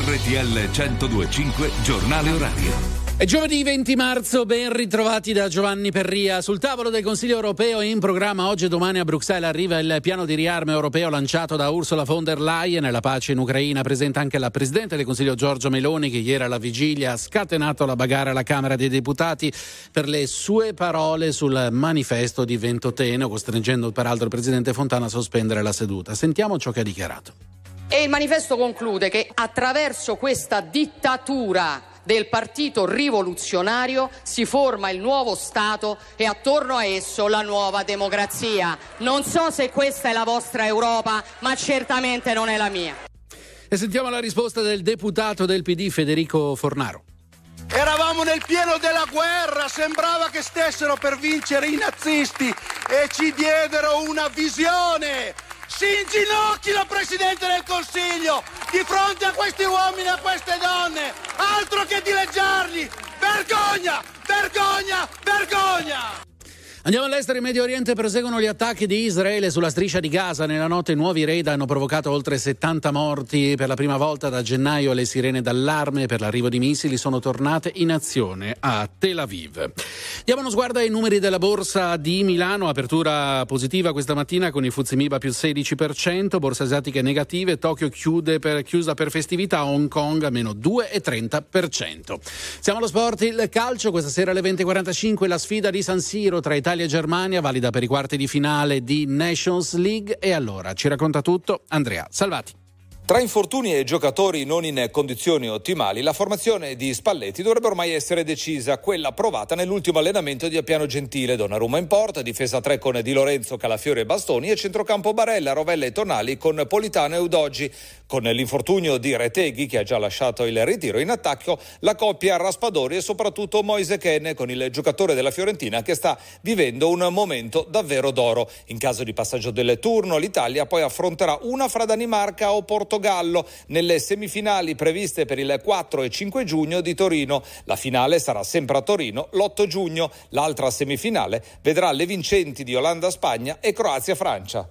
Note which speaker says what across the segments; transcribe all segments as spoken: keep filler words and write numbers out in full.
Speaker 1: R T L centodue e cinque Giornale Orario.
Speaker 2: È giovedì venti marzo, ben ritrovati da Giovanni Perria. Sul tavolo del Consiglio europeo in programma oggi e domani a Bruxelles arriva il piano di riarmo europeo lanciato da Ursula von der Leyen. La pace in Ucraina presenta anche la Presidente del Consiglio Giorgia Meloni, che ieri alla vigilia ha scatenato la bagarre alla Camera dei Deputati per le sue parole sul manifesto di Ventotene, costringendo peraltro il Presidente Fontana a sospendere la seduta. Sentiamo ciò che ha dichiarato.
Speaker 3: E il manifesto conclude che attraverso questa dittatura del partito rivoluzionario si forma il nuovo Stato e attorno a esso la nuova democrazia. Non so se questa è la vostra Europa, ma certamente non è la mia.
Speaker 2: E sentiamo la risposta del deputato del P D Federico Fornaro.
Speaker 4: Eravamo nel pieno della guerra, sembrava che stessero per vincere i nazisti e ci diedero una visione. Si inginocchino, Presidente del Consiglio, di fronte a questi uomini e a queste donne, altro che dileggiarli! Vergogna! Vergogna! Vergogna!
Speaker 2: Andiamo all'estero. In Medio Oriente proseguono gli attacchi di Israele sulla striscia di Gaza. Nella notte nuovi raid hanno provocato oltre settanta morti. Per la prima volta da gennaio le sirene d'allarme per l'arrivo di missili sono tornate in azione a Tel Aviv. Diamo uno sguardo ai numeri della borsa di Milano. Apertura positiva questa mattina con il F T S E MIB a più sedici per cento, borse asiatiche negative, Tokyo chiude per, chiusa per festività, Hong Kong a meno due virgola trenta per cento. Siamo allo sport, il calcio. Questa sera alle venti e quarantacinque la sfida di San Siro tra Italia e Germania, valida per i quarti di finale di Nations League. E allora ci racconta tutto Andrea Salvati.
Speaker 5: Tra infortuni e giocatori non in condizioni ottimali, la formazione di Spalletti dovrebbe ormai essere decisa, quella provata nell'ultimo allenamento di Appiano Gentile. Donnarumma in porta, difesa tre con Di Lorenzo, Calafiori e Bastoni, e centrocampo Barella, Rovella e Tonali con Politano e Udogi. Con l'infortunio di Reteghi, che ha già lasciato il ritiro, in attacco la coppia Raspadori e soprattutto Moise Kean, con il giocatore della Fiorentina che sta vivendo un momento davvero d'oro. In caso di passaggio del turno, l'Italia poi affronterà una fra Danimarca o Portogallo nelle semifinali previste per il quattro e cinque giugno di Torino. La finale sarà sempre a Torino l'otto giugno. L'altra semifinale vedrà le vincenti di Olanda-Spagna e Croazia-Francia.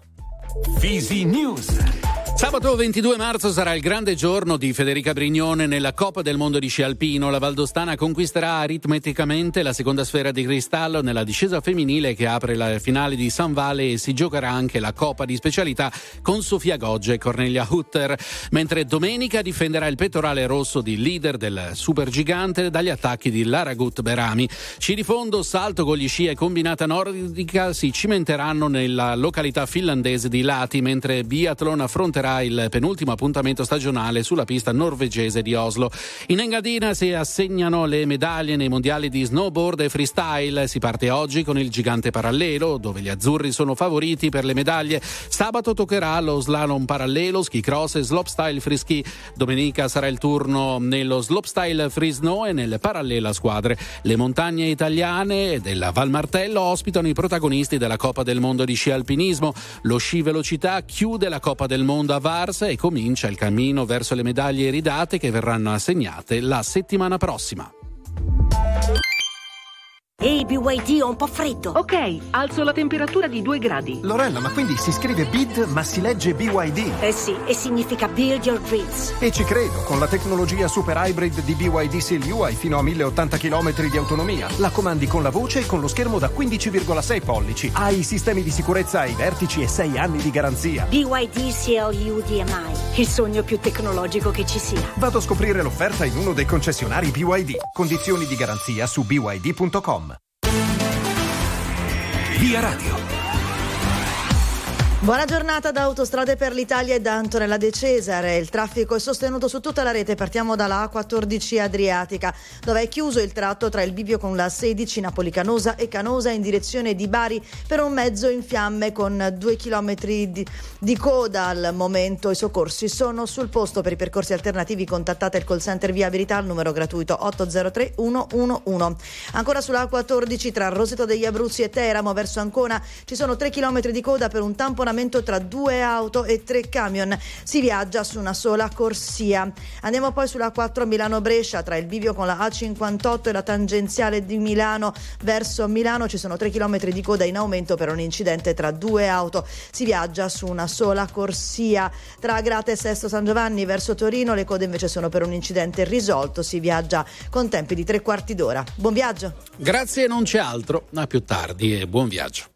Speaker 1: Fisi News.
Speaker 2: Sabato ventidue marzo sarà il grande giorno di Federica Brignone nella Coppa del Mondo di sci alpino. La valdostana conquisterà aritmeticamente la seconda sfera di cristallo nella discesa femminile che apre la finale di San Vale, e si giocherà anche la Coppa di specialità con Sofia Goggia e Cornelia Hutter, mentre domenica difenderà il pettorale rosso di leader del supergigante dagli attacchi di Lara Gut Berami. Sci di fondo, salto con gli sci e combinata nordica si cimenteranno nella località finlandese di Lati, mentre biathlon affronterà il penultimo appuntamento stagionale sulla pista norvegese di Oslo. In Engadina si assegnano le medaglie nei mondiali di snowboard e freestyle. Si parte oggi con il gigante parallelo, dove gli azzurri sono favoriti per le medaglie. Sabato toccherà lo slalom parallelo, ski cross e slopestyle free ski. Domenica sarà il turno nello slopestyle free snow e nel parallelo a squadre. Le montagne italiane della Val Martello ospitano i protagonisti della Coppa del Mondo di sci alpinismo. Lo sci velocità chiude la Coppa del Mondo a Varsa e comincia il cammino verso le medaglie iridate che verranno assegnate la settimana prossima.
Speaker 6: Ehi, B Y D, ho un po' freddo.
Speaker 7: Ok, alzo la temperatura di due gradi.
Speaker 8: Lorella, ma quindi si scrive B I D ma si legge B Y D?
Speaker 6: Eh sì, e significa Build Your Dreams.
Speaker 8: E ci credo, con la tecnologia super hybrid di B Y D S I L U hai fino a mille ottanta chilometri di autonomia. La comandi con la voce e con lo schermo da quindici virgola sei pollici. Hai i sistemi di sicurezza ai vertici e sei anni di garanzia.
Speaker 6: B Y D S I L U D M I, il sogno più tecnologico che ci sia.
Speaker 8: Vado a scoprire l'offerta in uno dei concessionari B Y D. Condizioni di garanzia su b y d punto com.
Speaker 1: Via Radio.
Speaker 9: Buona giornata da Autostrade per l'Italia e da Antonella De Cesare. Il traffico è sostenuto su tutta la rete. Partiamo dalla A quattordici Adriatica, dove è chiuso il tratto tra il bivio con la sedici Napoli-Canosa e Canosa in direzione di Bari per un mezzo in fiamme con due chilometri di, di coda. Al momento i soccorsi sono sul posto. Per i percorsi alternativi contattate il call center Viabilità al numero gratuito otto zero tre uno uno uno. Ancora sulla A quattordici tra Roseto degli Abruzzi e Teramo verso Ancona ci sono tre chilometri di coda per un tamponamento affollamento tra due auto e tre camion, si viaggia su una sola corsia. Andiamo poi sulla quattro Milano-Brescia, tra il bivio con la A cinquantotto e la tangenziale di Milano verso Milano ci sono tre chilometri di coda in aumento per un incidente tra due auto, si viaggia su una sola corsia. Tra Agrate e Sesto San Giovanni verso Torino le code invece sono per un incidente risolto, si viaggia con tempi di tre quarti d'ora. Buon viaggio.
Speaker 2: Grazie, non c'è altro, a più tardi e buon viaggio.